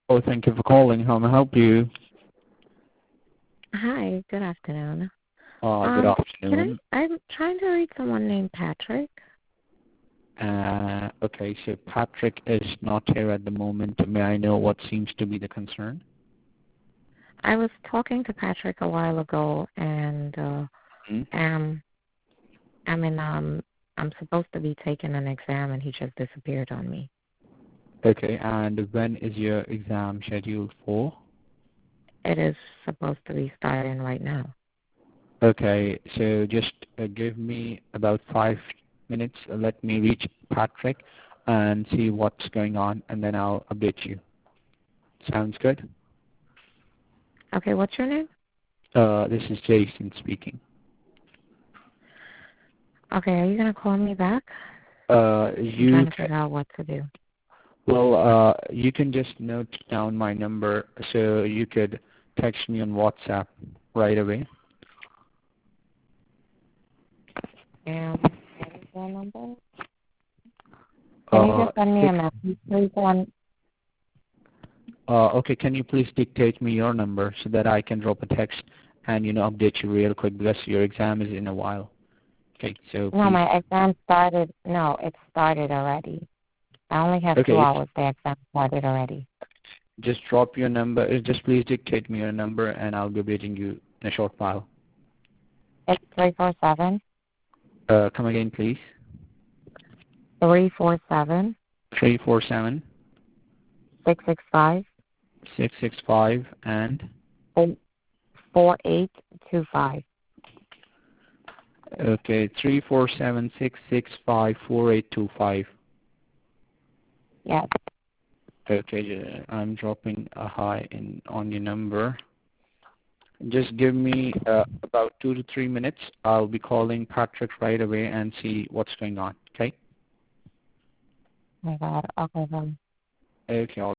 Oh, thank you for calling. How may I help you? Hi, good afternoon. Good Can afternoon. I'm trying to reach someone named Patrick. Okay, so Patrick is not here at the moment. May I know what seems to be the concern? I was talking to Patrick a while ago, and Hmm? um, I mean, I'm supposed to be taking an exam, and he just disappeared on me. Okay, and when is your exam scheduled for? It is supposed to be starting right now. Okay, so just give me about 5 minutes. Let me reach Patrick and see what's going on, and then I'll update you. Sounds good? Okay, what's your name? This is Jason speaking. Okay, are you gonna call me back? I'm You trying to figure out what to do. Well, you can just note down my number so you could text me on WhatsApp right away. What is your number? Can you Uh, just send me a six. message, please? Okay, can you please dictate me your number so that I can drop a text and update you real quick because your exam is in a while. Okay, so No, please. my exam started. No, it started already. I only have two Okay, hours. The exam started already. just drop your number. Just please dictate me your number and I'll be updating you in a short while. It's 347 Come again, please. 347 347 665 665 and 4825. okay, 347-665-4825. Yes. Okay, I'm dropping a hi on your number. Just give me about 2 to 3 minutes. I'll be calling Patrick right away and see what's going on. Okay. Oh my God. Okay, then. Okay.